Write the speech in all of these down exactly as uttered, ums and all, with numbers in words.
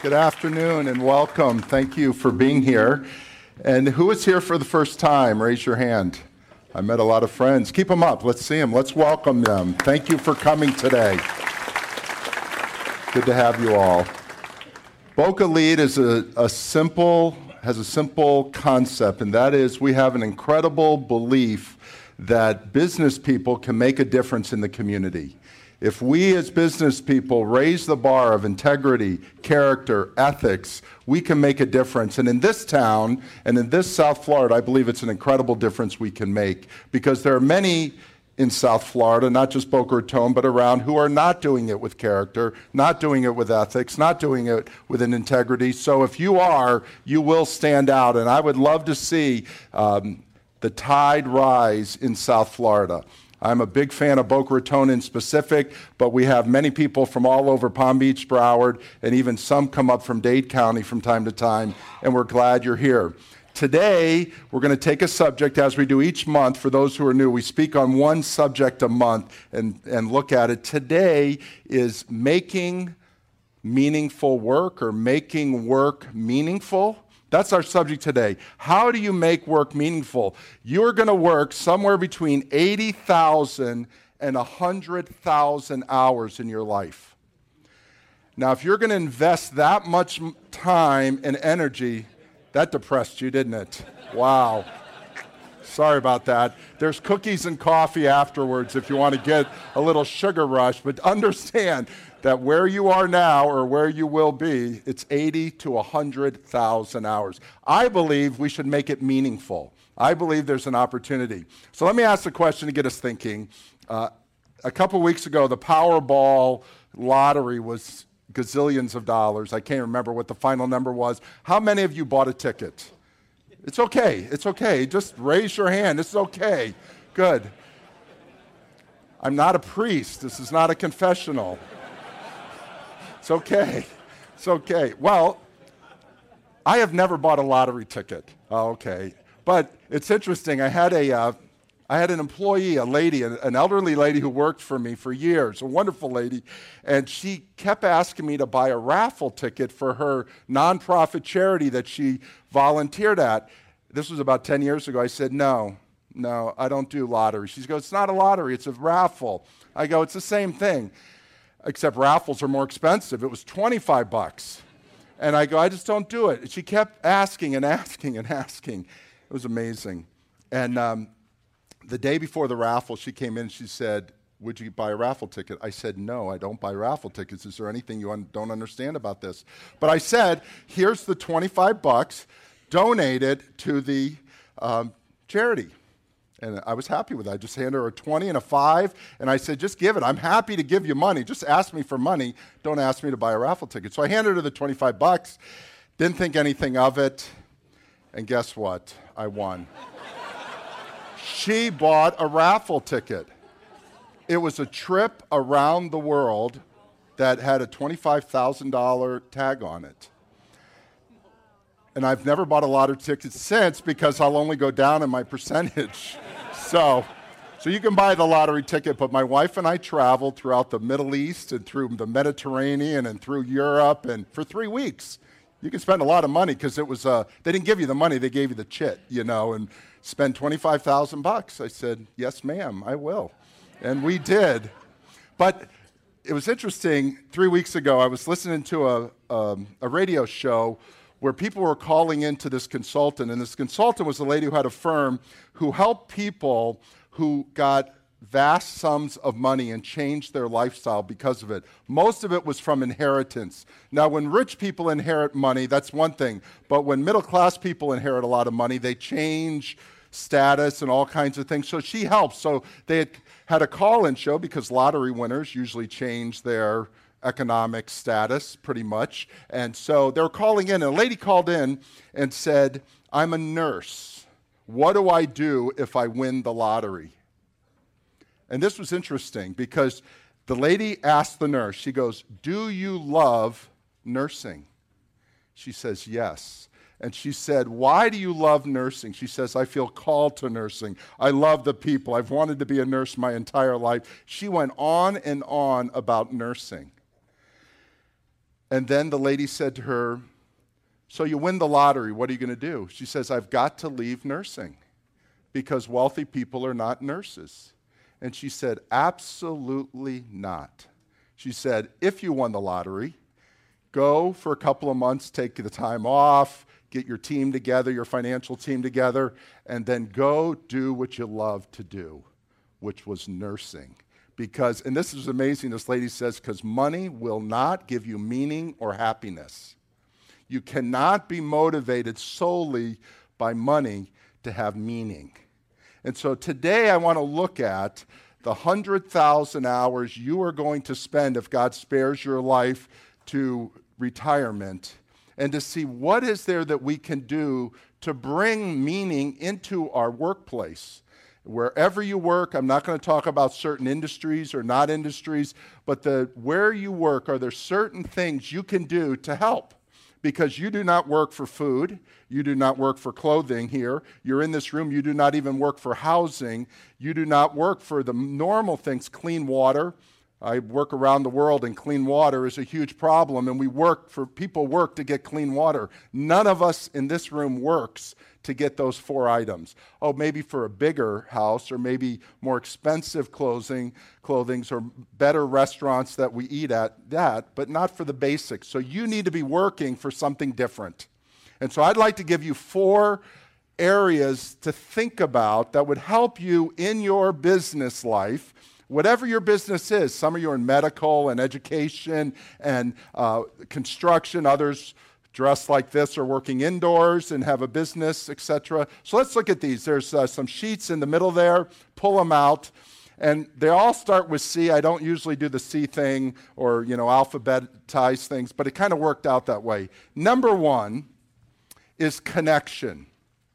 Good afternoon and welcome. Thank you for being here. And who is here for the first time? Raise your hand. I met a lot of friends. Keep them up. Let's see them. Let's welcome them. Thank you for coming today. Good to have you all. Boca Lead is a, a simple, has a simple concept, and that is we have an incredible belief that business people can make a difference in the community. If we as business people raise the bar of integrity, character, ethics, we can make a difference. And in this town and in this South Florida, I believe it's an incredible difference we can make, because there are many in South Florida, not just Boca Raton, but around, who are not doing it with character, not doing it with ethics, not doing it with an integrity. So if you are, you will stand out. And I would love to see um, the tide rise in South Florida. I'm a big fan of Boca Raton in specific, but we have many people from all over Palm Beach, Broward, and even some come up from Dade County from time to time, and we're glad you're here. Today, we're going to take a subject, as we do each month. For those who are new, we speak on one subject a month and, and look at it. Today is making meaningful work, or making work meaningful. That's our subject today. How do you make work meaningful? You're going to work somewhere between eighty thousand and one hundred thousand hours in your life. Now, if you're going to invest that much time and energy, that depressed you, didn't it? Wow. Sorry about that. There's cookies and coffee afterwards if you want to get a little sugar rush, but understand that where you are now, or where you will be, it's eighty to one hundred thousand hours. I believe we should make it meaningful. I believe there's an opportunity. So let me ask the question to get us thinking. Uh, a couple weeks ago, the Powerball lottery was gazillions of dollars. I can't remember what the final number was. How many of you bought a ticket? It's okay. It's okay. Just raise your hand. This is okay. Good. I'm not a priest. This is not a confessional. It's okay. It's okay. Well, I have never bought a lottery ticket. Oh, okay. But it's interesting. I had a, uh, I had an employee, a lady, an elderly lady who worked for me for years, a wonderful lady, and she kept asking me to buy a raffle ticket for her nonprofit charity that she volunteered at. This was about ten years ago. I said, no, no, I don't do lottery. She goes, it's not a lottery, it's a raffle. I go, it's the same thing, except raffles are more expensive. It was twenty-five bucks. And I go, I just don't do it. And she kept asking and asking and asking. It was amazing. And um, the day before the raffle, she came in and she said, would you buy a raffle ticket? I said, no, I don't buy raffle tickets. Is there anything you un- don't understand about this? But I said, here's the twenty-five bucks, donate it to the um, charity. And I was happy with that. I just handed her a twenty and a five, and I said, just give it. I'm happy to give you money. Just ask me for money. Don't ask me to buy a raffle ticket. So I handed her the twenty-five bucks, didn't think anything of it, and guess what? I won. She bought a raffle ticket. It was a trip around the world that had a twenty-five thousand dollars tag on it. And I've never bought a lottery ticket since, because I'll only go down in my percentage. so, so you can buy the lottery ticket, but my wife and I traveled throughout the Middle East and through the Mediterranean and through Europe, and for three weeks. You can spend a lot of money, because it was, uh, they didn't give you the money, they gave you the chit, you know, and spend twenty-five thousand bucks. I said, yes, ma'am, I will. And we did. But it was interesting. Three weeks ago, I was listening to a, um, a radio show where people were calling into this consultant, and this consultant was a lady who had a firm who helped people who got vast sums of money and changed their lifestyle because of it. Most of it was from inheritance. Now, when rich people inherit money, that's one thing, but when middle-class people inherit a lot of money, they change status and all kinds of things. So she helps. So they had, had a call-in show, because lottery winners usually change their economic status pretty much. And so they were calling in, and a lady called in and said, I'm a nurse. What do I do if I win the lottery? And this was interesting, because the lady asked the nurse, she goes, do you love nursing? She says, yes. And she said, why do you love nursing? She says, I feel called to nursing. I love the people. I've wanted to be a nurse my entire life. She went on and on about nursing. And then the lady said to her, so you win the lottery, what are you going to do? She says, I've got to leave nursing because wealthy people are not nurses. And she said, absolutely not. She said, if you won the lottery, go for a couple of months, take the time off, get your team together, your financial team together, and then go do what you love to do, which was nursing. Because, and this is amazing, this lady says, because money will not give you meaning or happiness. You cannot be motivated solely by money to have meaning. And so today I want to look at the one hundred thousand hours you are going to spend if God spares your life to retirement, and to see what is there that we can do to bring meaning into our workplace. Wherever you work, I'm not going to talk about certain industries or not industries, but the where you work, are there certain things you can do to help? Because you do not work for food, you do not work for clothing here, you're in this room, you do not even work for housing, you do not work for the normal things, clean water. I work around the world, and clean water is a huge problem, and we work for, people work to get clean water. None of us in this room works to get those four items. Oh, maybe for a bigger house, or maybe more expensive clothing, clothings, or better restaurants that we eat at, that, but not for the basics. So you need to be working for something different. And so I'd like to give you four areas to think about that would help you in your business life. Whatever your business is, some of you are in medical and education and uh, construction, others dressed like this are working indoors and have a business, et cetera. So let's look at these. There's uh, some sheets in the middle there. Pull them out. And they all start with C. I don't usually do the C thing or, you know, alphabetize things, but it kind of worked out that way. Number one is connection.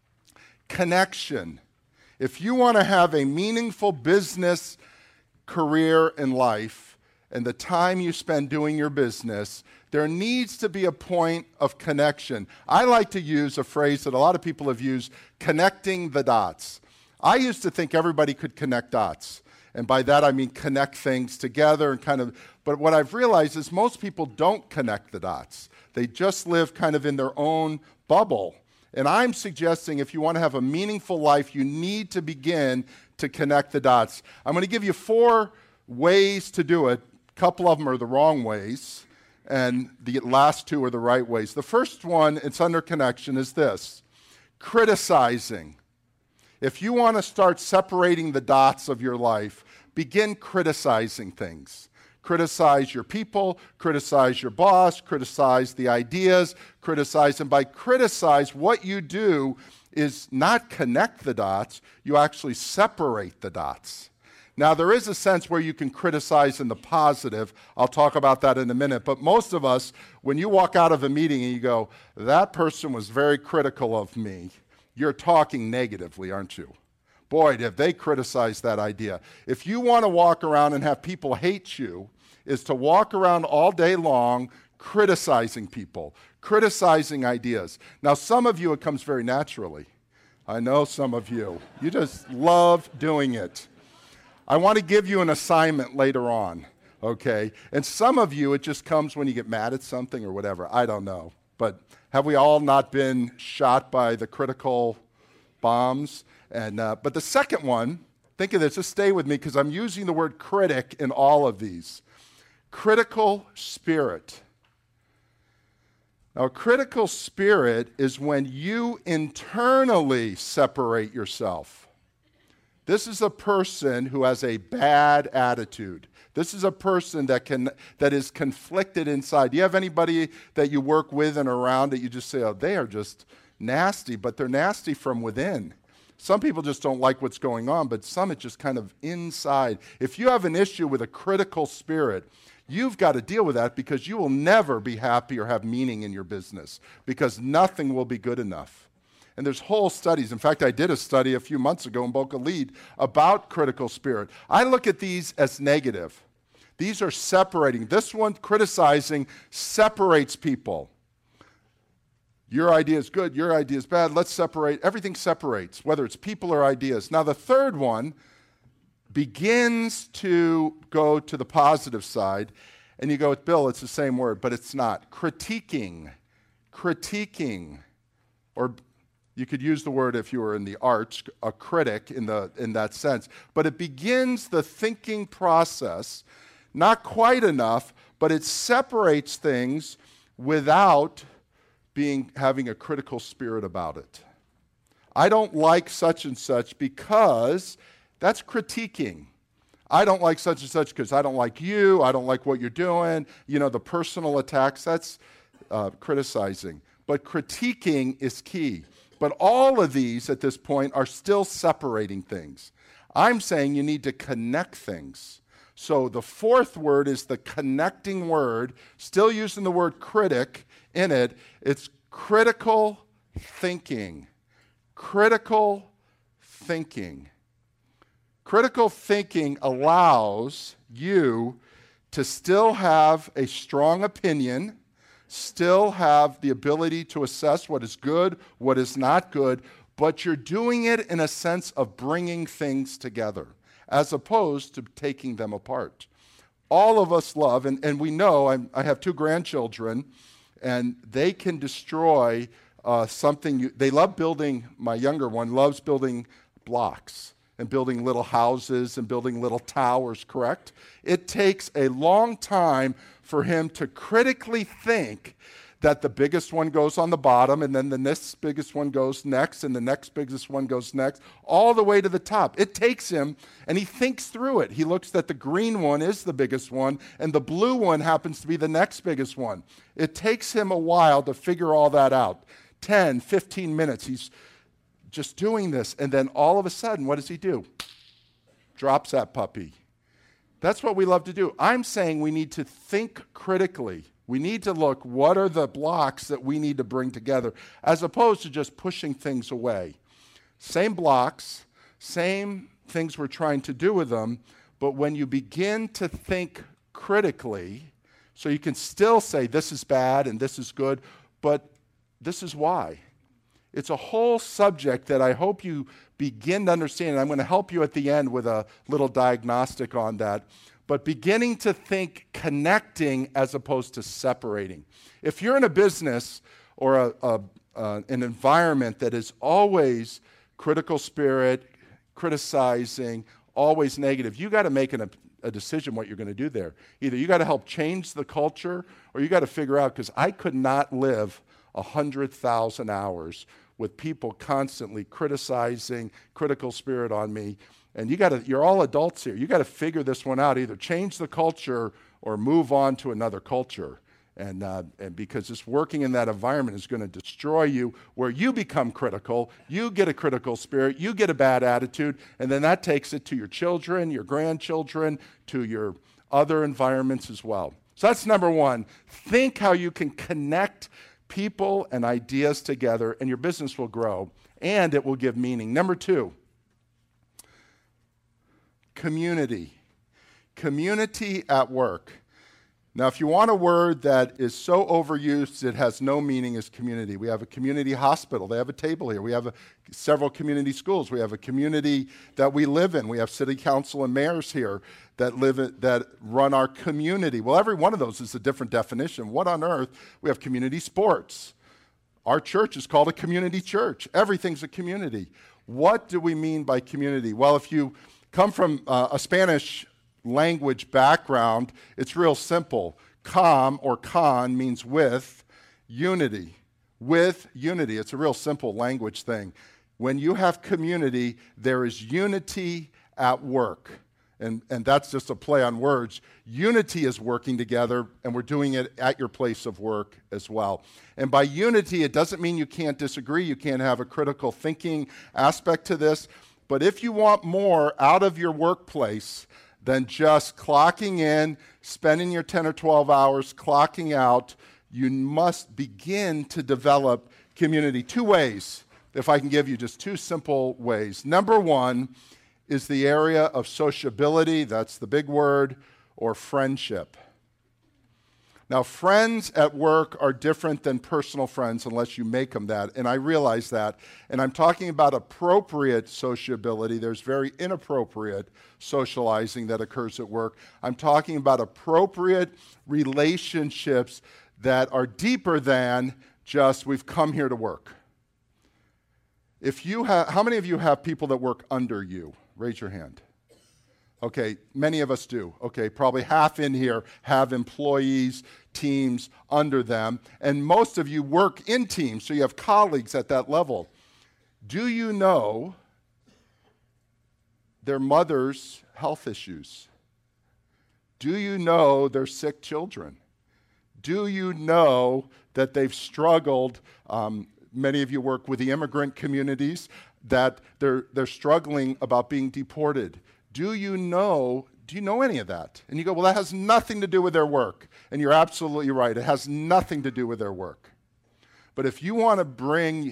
Connection. If you want to have a meaningful business career in life and the time you spend doing your business, there needs to be a point of connection. I like to use a phrase that a lot of people have used, connecting the dots. I used to think everybody could connect dots. And by that I mean connect things together and kind of, but what I've realized is most people don't connect the dots. They just live kind of in their own bubble. And I'm suggesting if you want to have a meaningful life, you need to begin to connect the dots. I'm going to give you four ways to do it. A couple of them are the wrong ways, and the last two are the right ways. The first one, it's under connection, is this: criticizing. If you want to start separating the dots of your life, begin criticizing things. Criticize your people, criticize your boss, criticize the ideas, criticize them. By criticize, what you do is not connect the dots, you actually separate the dots. Now, there is a sense where you can criticize in the positive. I'll talk about that in a minute. But most of us, when you walk out of a meeting and you go, that person was very critical of me, you're talking negatively, aren't you? Boy, have they criticized that idea. If you want to walk around and have people hate you, is to walk around all day long criticizing people, criticizing ideas. Now, some of you, it comes very naturally. I know some of you. You just love doing it. I want to give you an assignment later on, okay? And some of you, it just comes when you get mad at something or whatever. I don't know. But have we all not been shot by the critical bombs? And uh, but the second one, think of this, just stay with me because I'm using the word critic in all of these. Critical spirit. Now, a critical spirit is when you internally separate yourself. This is a person who has a bad attitude. This is a person that can that is conflicted inside. Do you have anybody that you work with and around that you just say, oh, they are just nasty, but they're nasty from within? Some people just don't like what's going on, but some it's just kind of inside. If you have an issue with a critical spirit, you've got to deal with that because you will never be happy or have meaning in your business because nothing will be good enough. And there's whole studies. In fact, I did a study a few months ago in Boca Lead about critical spirit. I look at these as negative. These are separating. This one, criticizing, separates people. Your idea is good, your idea is bad. Let's separate. Everything separates, whether it's people or ideas. Now, the third one begins to go to the positive side, And you go, Bill, it's the same word, but it's not. Critiquing, critiquing, or you could use the word if you were in the arts, a critic in the in that sense. But it begins the thinking process, not quite enough, but it separates things without being having a critical spirit about it. I don't like such and such because that's critiquing. I don't like such and such because I don't like you, I don't like what you're doing. You know, the personal attacks, that's uh, criticizing. But critiquing is key. But all of these at this point are still separating things. I'm saying you need to connect things. So the fourth word is the connecting word, still using the word critic in it. It's critical thinking. Critical thinking. Critical thinking allows you to still have a strong opinion, still have the ability to assess what is good, what is not good, but you're doing it in a sense of bringing things together as opposed to taking them apart. All of us love, and, and we know, I'm, I have two grandchildren, and they can destroy uh, something. You, they love building, my younger one loves building blocks and building little houses and building little towers, correct? It takes a long time for him to critically think that the biggest one goes on the bottom, and then the next biggest one goes next, and the next biggest one goes next, all the way to the top. It takes him, and he thinks through it. He looks that the green one is the biggest one, and the blue one happens to be the next biggest one. It takes him a while to figure all that out. ten, fifteen minutes, he's just doing this, and then all of a sudden, what does he do? Drops that puppy. That's what we love to do. I'm saying we need to think critically. We need to look, what are the blocks that we need to bring together, as opposed to just pushing things away. Same blocks, same things we're trying to do with them, but when you begin to think critically, so you can still say this is bad and this is good, but this is why. It's a whole subject that I hope you begin to understand, and I'm going to help you at the end with a little diagnostic on that. But beginning to think connecting as opposed to separating. If you're in a business or a, a, uh, an environment that is always critical spirit, criticizing, always negative, you got to make an, a, a decision what you're going to do there. Either you got to help change the culture, or you got to figure out, because I could not live one hundred thousand hours with people constantly criticizing, critical spirit on me. And you got to, you're all adults here. You got to figure this one out. Either change the culture or move on to another culture. And, uh, and because just working in that environment is going to destroy you, where you become critical, you get a critical spirit, you get a bad attitude, and then that takes it to your children, your grandchildren, to your other environments as well. So that's number one. Think how you can connect people and ideas together, and your business will grow, and it will give meaning. Number two, community. Community at work. Now, if you want a word that is so overused it has no meaning, is community. We have a community hospital. They have a table here. We have a, several community schools. We have a community that we live in. We have city council and mayors here that live in, that run our community. Well, every one of those is a different definition. What on earth? We have community sports. Our church is called a community church. Everything's a community. What do we mean by community? Well, if you come from uh, a Spanish language background, it's real simple. Com or con means with unity. With unity. It's a real simple language thing. When you have community, there is unity at work. And, and that's just a play on words. Unity is working together, and we're doing it at your place of work as well. And by unity, it doesn't mean you can't disagree. You can't have a critical thinking aspect to this. But if you want more out of your workplace than just clocking in, spending your ten or twelve hours, clocking out, you must begin to develop community. Two ways, if I can give you just two simple ways. Number one is the area of sociability, that's the big word, or friendship. Now, friends at work are different than personal friends unless you make them that, and I realize that. And I'm talking about appropriate sociability. There's very inappropriate socializing that occurs at work. I'm talking about appropriate relationships that are deeper than just we've come here to work. If you have, how many of you have people that work under you? Raise your hand. Okay, many of us do. Okay, probably half in here have employees, teams under them, and most of you work in teams, so you have colleagues at that level. Do you know their mother's health issues? Do you know their sick children? Do you know that they've struggled? Um, many of you work with the immigrant communities, that they're, they're struggling about being deported. Do you know, do you know any of that? And you go, well, that has nothing to do with their work. And you're absolutely right. It has nothing to do with their work. But if you want to bring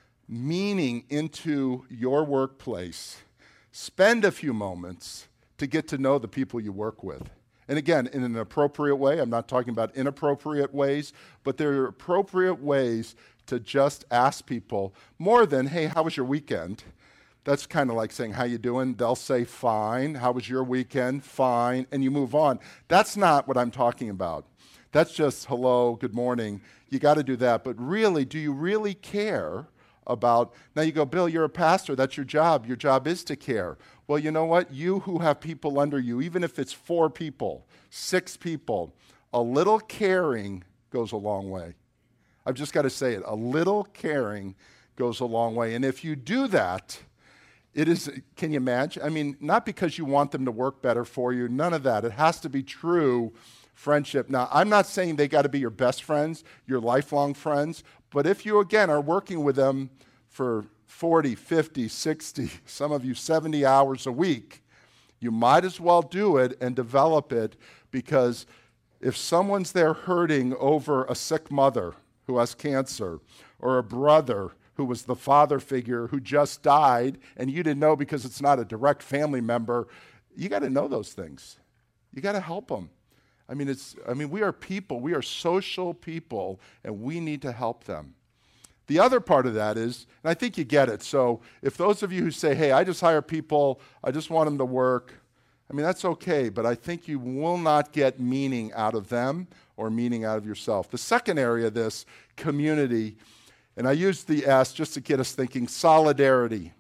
meaning into your workplace, spend a few moments to get to know the people you work with. And again, in an appropriate way. I'm not talking about inappropriate ways, but there are appropriate ways to just ask people more than, hey, how was your weekend? That's kind of like saying, how you doing? They'll say, fine. How was your weekend? Fine. And you move on. That's not what I'm talking about. That's just, hello, good morning. You got to do that. But really, do you really care about, now you go, Bill, you're a pastor. That's your job. Your job is to care. Well, you know what? You who have people under you, even if it's four people, six people, a little caring goes a long way. I've just got to say it. A little caring goes a long way. And if you do that, it is, can you imagine? I mean, not because you want them to work better for you, none of that. It has to be true friendship. Now, I'm not saying they got to be your best friends, your lifelong friends, but if you, again, are working with them for forty, fifty, sixty, some of you seventy hours a week, you might as well do it and develop it, because if someone's there hurting over a sick mother who has cancer, or a brother who was the father figure who just died, and you didn't know because it's not a direct family member, you got to know those things. You got to help them. I mean, it's. I mean, we are people. We are social people, and we need to help them. The other part of that is, and I think you get it, so if those of you who say, hey, I just hire people, I just want them to work, I mean, that's okay, but I think you will not get meaning out of them or meaning out of yourself. The second area of this, community, and I use the S just to get us thinking, solidarity.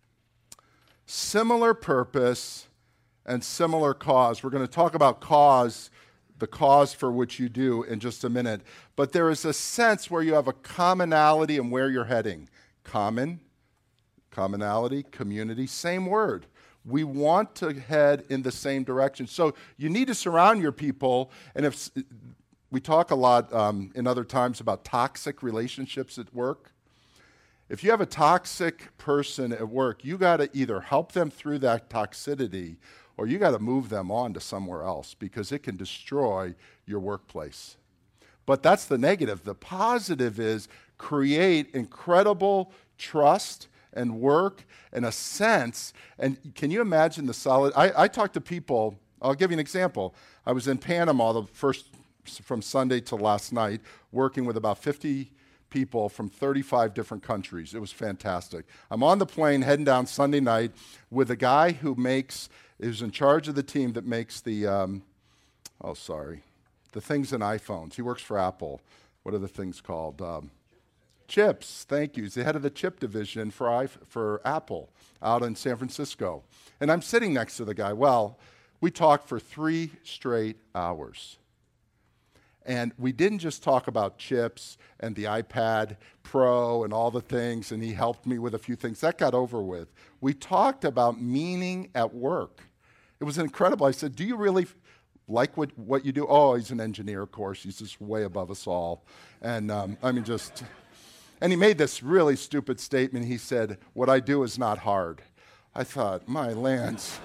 Similar purpose and similar cause. We're going to talk about cause, the cause for which you do, in just a minute. But there is a sense where you have a commonality in where you're heading. Common, commonality, community, same word. We want to head in the same direction. So you need to surround your people, and if we talk a lot um, in other times about toxic relationships at work. If you have a toxic person at work, you got to either help them through that toxicity, or you got to move them on to somewhere else, because it can destroy your workplace. But that's the negative. The positive is create incredible trust and work and a sense. And can you imagine the solid? I, I talk to people. I'll give you an example. I was in Panama the first from Sunday to last night, working with about fifty people from thirty-five different countries. It was fantastic. I'm on the plane heading down Sunday night with a guy who makes, is in charge of the team that makes the, um, oh, sorry, the things in iPhones. He works for Apple. What are the things called? Um, chips, thank you. He's the head of the chip division for, I, for Apple out in San Francisco. And I'm sitting next to the guy. Well, we talked for three straight hours. And we didn't just talk about chips and the iPad Pro and all the things, and he helped me with a few things. That got over with. We talked about meaning at work. It was incredible. I said, do you really f- like what, what you do? Oh, he's an engineer, of course. He's just way above us all. And um, I mean, just, and he made this really stupid statement. He said, what I do is not hard. I thought, my lands.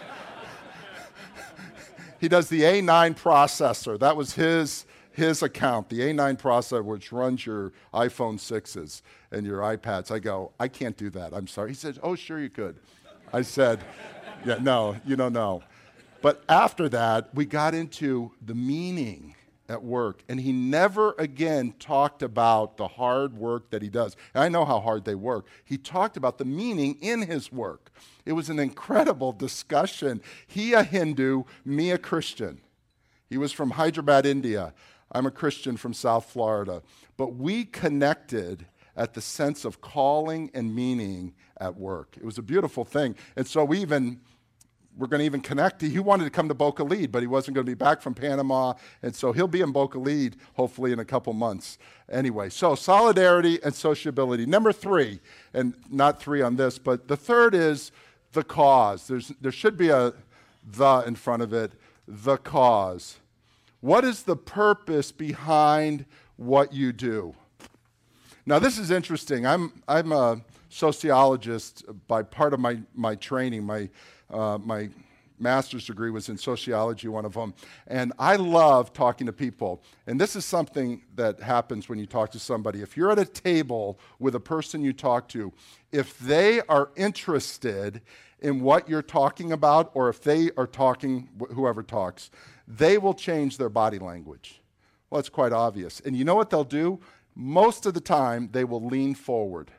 He does the A nine processor. That was his his account, the A nine processor, which runs your iPhone sixes and your iPads. I go, I can't do that. I'm sorry. He said, oh, sure you could. I said, yeah, no, you don't know. But after that, we got into the meaning at work. And he never again talked about the hard work that he does. And I know how hard they work. He talked about the meaning in his work. It was an incredible discussion. He a Hindu, me a Christian. He was from Hyderabad, India. I'm a Christian from South Florida. But we connected at the sense of calling and meaning at work. It was a beautiful thing. And so we even... We're going to even connect. He wanted to come to Boca Lead, but he wasn't going to be back from Panama, and so he'll be in Boca Lead hopefully in a couple months. Anyway, so solidarity and sociability. Number three, and not three on this, but the third is the cause. There's, there should be a the in front of it, the cause. What is the purpose behind what you do? Now, this is interesting. I'm, I'm a sociologist by part of my, my training. My Uh, my master's degree was in sociology, one of them. And I love talking to people. And this is something that happens when you talk to somebody. If you're at a table with a person you talk to, if they are interested in what you're talking about, or if they are talking, wh- whoever talks, they will change their body language. Well, it's quite obvious. And you know what they'll do? Most of the time, they will lean forward.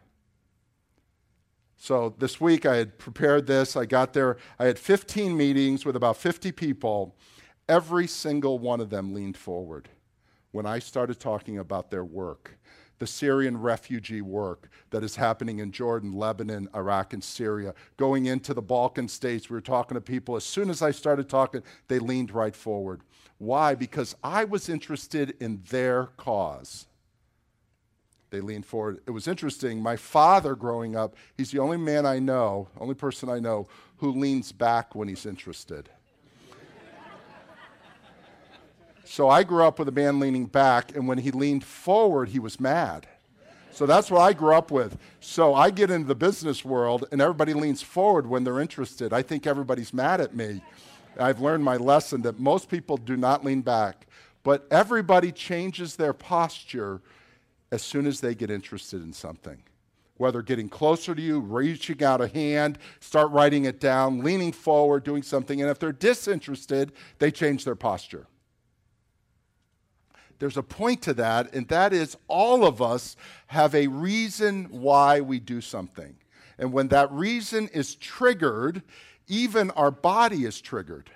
So this week I had prepared this. I got there. I had fifteen meetings with about fifty people. Every single one of them leaned forward when I started talking about their work, the Syrian refugee work that is happening in Jordan, Lebanon, Iraq, and Syria, going into the Balkan states. We were talking to people. As soon as I started talking, they leaned right forward. Why? Because I was interested in their cause. They leaned forward. It was interesting. My father growing up, he's the only man I know, only person I know, who leans back when he's interested. So I grew up with a man leaning back, and when he leaned forward, he was mad. So that's what I grew up with. So I get into the business world, and everybody leans forward when they're interested. I think everybody's mad at me. I've learned my lesson that most people do not lean back, but everybody changes their posture as soon as they get interested in something. Whether getting closer to you, reaching out a hand, start writing it down, leaning forward, doing something. And if they're disinterested, they change their posture. There's a point to that, and that is all of us have a reason why we do something. And when that reason is triggered, even our body is triggered.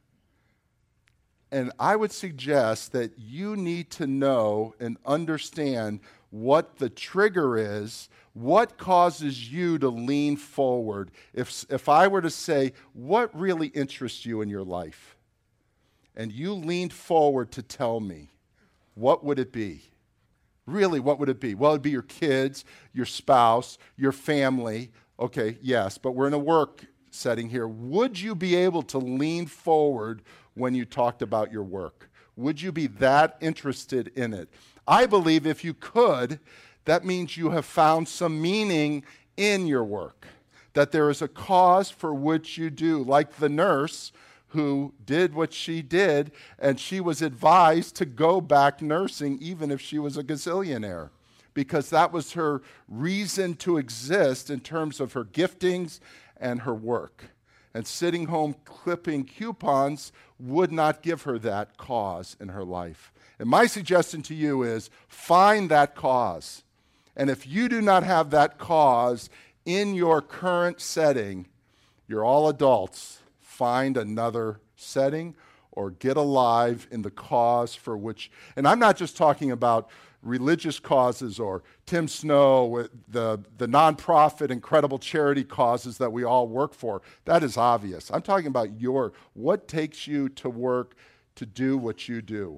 And I would suggest that you need to know and understand what the trigger is, what causes you to lean forward. If, if I were to say, what really interests you in your life? And you leaned forward to tell me, what would it be? Really, what would it be? Well, it'd be your kids, your spouse, your family. Okay, yes, but we're in a work setting here. Would you be able to lean forward when you talked about your work? Would you be that interested in it? I believe if you could, that means you have found some meaning in your work, that there is a cause for which you do, like the nurse who did what she did, and she was advised to go back nursing even if she was a gazillionaire, because that was her reason to exist in terms of her giftings and her work. And sitting home clipping coupons would not give her that cause in her life. And my suggestion to you is find that cause. And if you do not have that cause in your current setting, you're all adults, find another setting or get alive in the cause for which, and I'm not just talking about religious causes or Tim Snow, the, the nonprofit, incredible charity causes that we all work for. That is obvious. I'm talking about your, what takes you to work to do what you do?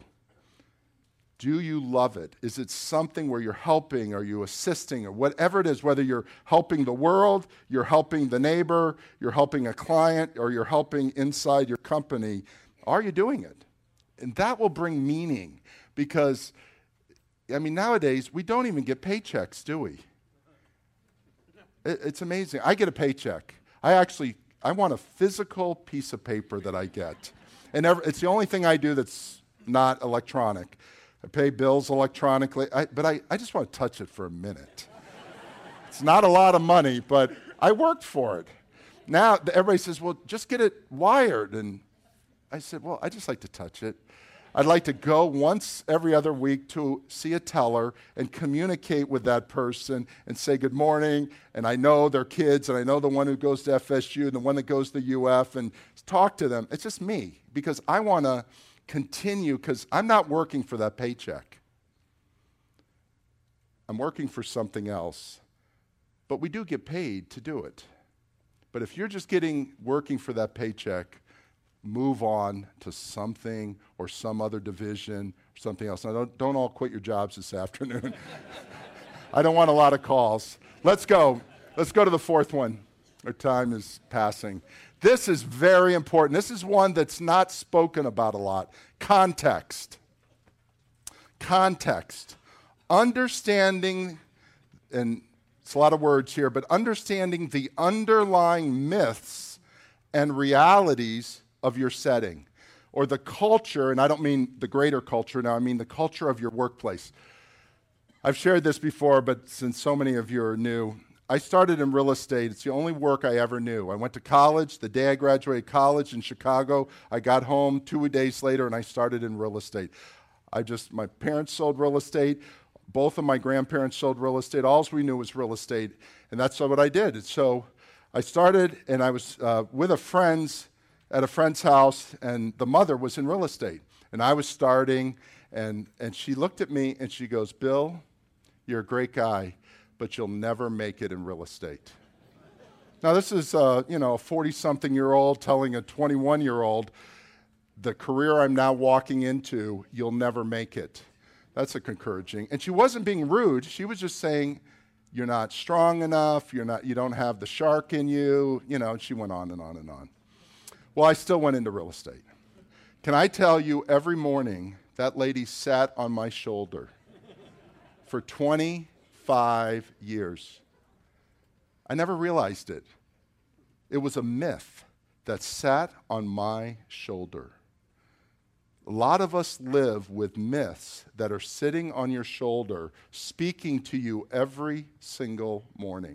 Do you love it? Is it something where you're helping, are you assisting, or whatever it is, whether you're helping the world, you're helping the neighbor, you're helping a client, or you're helping inside your company, are you doing it? And that will bring meaning, because I mean, nowadays, we don't even get paychecks, do we? It, it's amazing. I get a paycheck. I actually, I want a physical piece of paper that I get. And every, it's the only thing I do that's not electronic. I pay bills electronically, I, but I, I just want to touch it for a minute. It's not a lot of money, but I worked for it. Now, everybody says, well, just get it wired. And I said, well, I just like to touch it. I'd like to go once every other week to see a teller and communicate with that person and say good morning, and I know their kids, and I know the one who goes to F S U and the one that goes to U F, and talk to them. It's just me, because I want to continue, because I'm not working for that paycheck. I'm working for something else, but we do get paid to do it. But if you're just getting working for that paycheck, move on to something or some other division or something else. Now, don't, don't all quit your jobs this afternoon. I don't want a lot of calls. Let's go. Let's go to the fourth one. Our time is passing. This is very important. This is one that's not spoken about a lot. Context. Context. Understanding, and it's a lot of words here, but understanding the underlying myths and realities of your setting, or the culture, and I don't mean the greater culture now, I mean the culture of your workplace. I've shared this before, but since so many of you are new, I started in real estate. It's the only work I ever knew. I went to college. The day I graduated college in Chicago, I got home two days later, and I started in real estate. I just, my parents sold real estate. Both of my grandparents sold real estate. All we knew was real estate, and that's what I did. And so I started, and I was uh, with a friend's at a friend's house, and the mother was in real estate. And I was starting, and, and she looked at me, and she goes, Bill, you're a great guy, but you'll never make it in real estate. Now, this is, uh, you know, a forty-something-year-old telling a twenty-one-year-old, the career I'm now walking into, you'll never make it. That's encouraging. And she wasn't being rude. She was just saying, you're not strong enough, you're not, you don't have the shark in you, you know, and she went on and on and on. Well, I still went into real estate. Can I tell you, every morning, that lady sat on my shoulder for twenty-five years. I never realized it. It was a myth that sat on my shoulder. A lot of us live with myths that are sitting on your shoulder, speaking to you every single morning.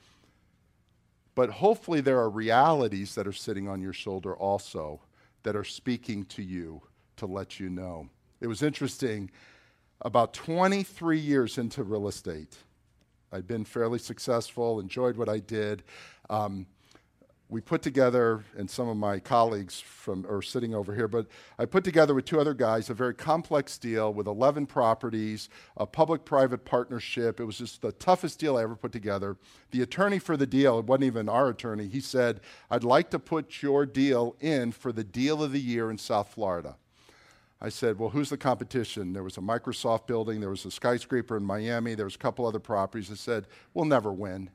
But hopefully there are realities that are sitting on your shoulder also that are speaking to you to let you know. It was interesting, about twenty-three years into real estate, I'd been fairly successful, enjoyed what I did. Um, we put together, and some of my colleagues from are sitting over here, but I put together with two other guys a very complex deal with eleven properties, a public-private partnership. It was just the toughest deal I ever put together. The attorney for the deal, it wasn't even our attorney, he said, I'd like to put your deal in for the deal of the year in South Florida. I said, well, who's the competition? There was a Microsoft building, there was a skyscraper in Miami, there was a couple other properties. I said, we'll never win.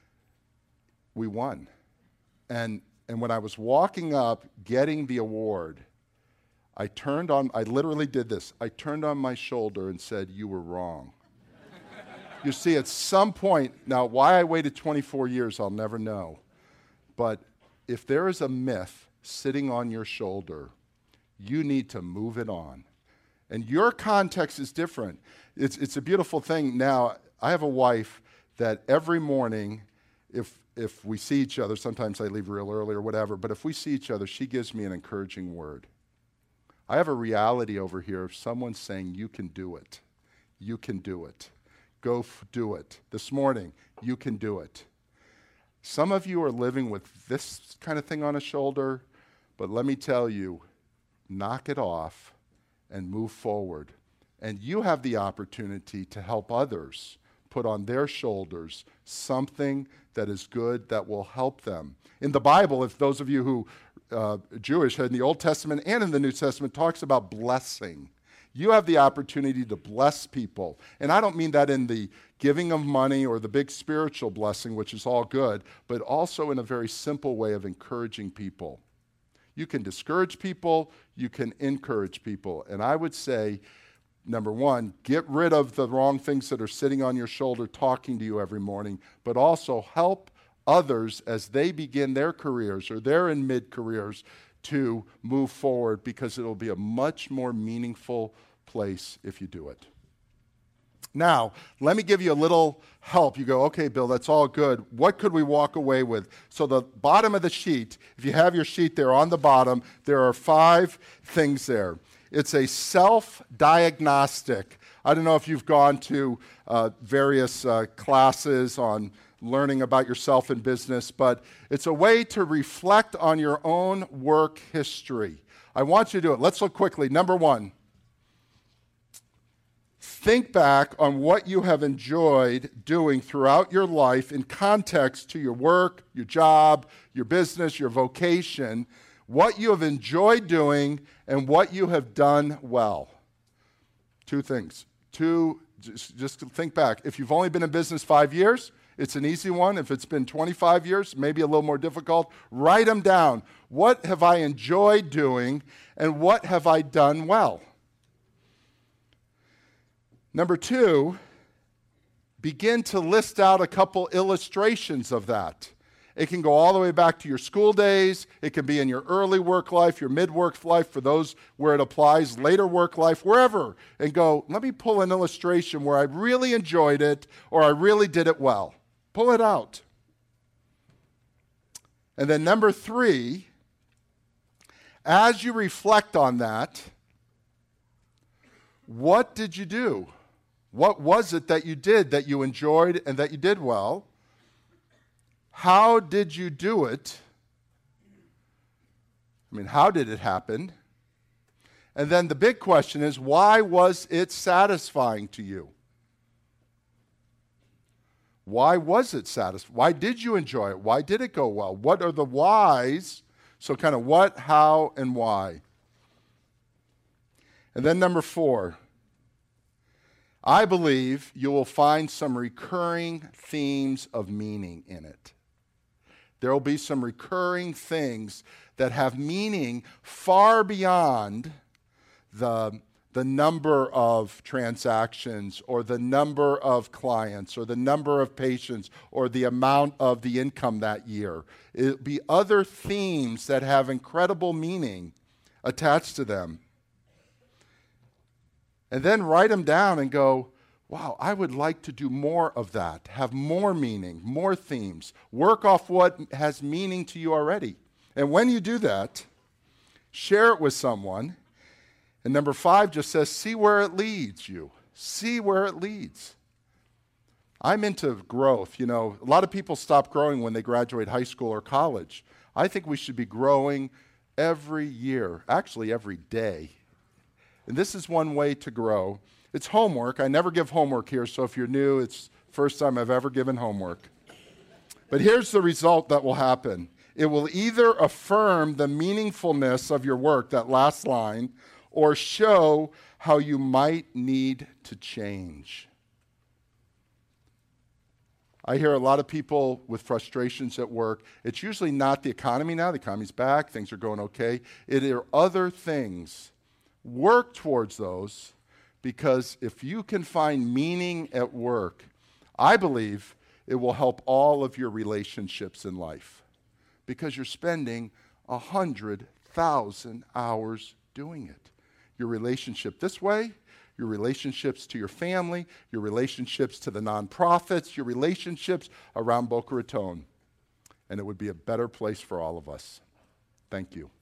We won. And and when I was walking up, getting the award, I turned on, I literally did this. I turned on my shoulder and said, you were wrong. You see, at some point, now why I waited twenty-four years, I'll never know. But if there is a myth sitting on your shoulder, you need to move it on. And your context is different. It's, it's a beautiful thing. Now, I have a wife that every morning, if if we see each other, sometimes I leave real early or whatever, but if we see each other, she gives me an encouraging word. I have a reality over here of someone saying, you can do it. You can do it. Go f- do it. This morning, you can do it. Some of you are living with this kind of thing on a shoulder, but let me tell you, knock it off and move forward. And you have the opportunity to help others put on their shoulders something that is good that will help them. In the Bible, if those of you who uh, are Jewish, in the Old Testament and in the New Testament, talks about blessing. You have the opportunity to bless people. And I don't mean that in the giving of money or the big spiritual blessing, which is all good, but also in a very simple way of encouraging people. You can discourage people, you can encourage people. And I would say, number one, get rid of the wrong things that are sitting on your shoulder talking to you every morning, but also help others as they begin their careers or they're in mid-careers to move forward, because it'll be a much more meaningful place if you do it. Now, let me give you a little help. You go, okay, Bill, that's all good. What could we walk away with? So the bottom of the sheet, if you have your sheet there on the bottom, there are five things there. It's a self-diagnostic. I don't know if you've gone to uh, various uh, classes on learning about yourself in business, but it's a way to reflect on your own work history. I want you to do it. Let's look quickly. Number one, think back on what you have enjoyed doing throughout your life in context to your work, your job, your business, your vocation, what you have enjoyed doing and what you have done well. Two things. Two, just, just think back. If you've only been in business five years, it's an easy one. If it's been twenty-five years, maybe a little more difficult. Write them down. What have I enjoyed doing and what have I done well? Number two, begin to list out a couple illustrations of that. It can go all the way back to your school days. It can be in your early work life, your mid-work life, for those where it applies, later work life, wherever. And go, let me pull an illustration where I really enjoyed it or I really did it well. Pull it out. And then number three, as you reflect on that, what did you do? What was it that you did that you enjoyed and that you did well? How did you do it? I mean, how did it happen? And then the big question is, why was it satisfying to you? Why was it satisfying? Why did you enjoy it? Why did it go well? What are the whys? So kind of what, how, and why. And then number four, I believe you will find some recurring themes of meaning in it. There will be some recurring things that have meaning far beyond the, the number of transactions or the number of clients or the number of patients or the amount of the income that year. It'll be other themes that have incredible meaning attached to them. And then write them down and go, wow, I would like to do more of that, have more meaning, more themes. Work off what has meaning to you already. And when you do that, share it with someone. And number five just says, see where it leads you. See where it leads. I'm into growth. You know, a lot of people stop growing when they graduate high school or college. I think we should be growing every year, actually every day. And this is one way to grow. It's homework. I never give homework here, so if you're new, it's the first time I've ever given homework. But here's the result that will happen. It will either affirm the meaningfulness of your work, that last line, or show how you might need to change. I hear a lot of people with frustrations at work. It's usually not the economy now. The economy's back. Things are going okay. It are other things. Work towards those, because if you can find meaning at work, I believe it will help all of your relationships in life, because you're spending one hundred thousand hours doing it. Your relationship this way, your relationships to your family, your relationships to the nonprofits, your relationships around Boca Raton. And it would be a better place for all of us. Thank you.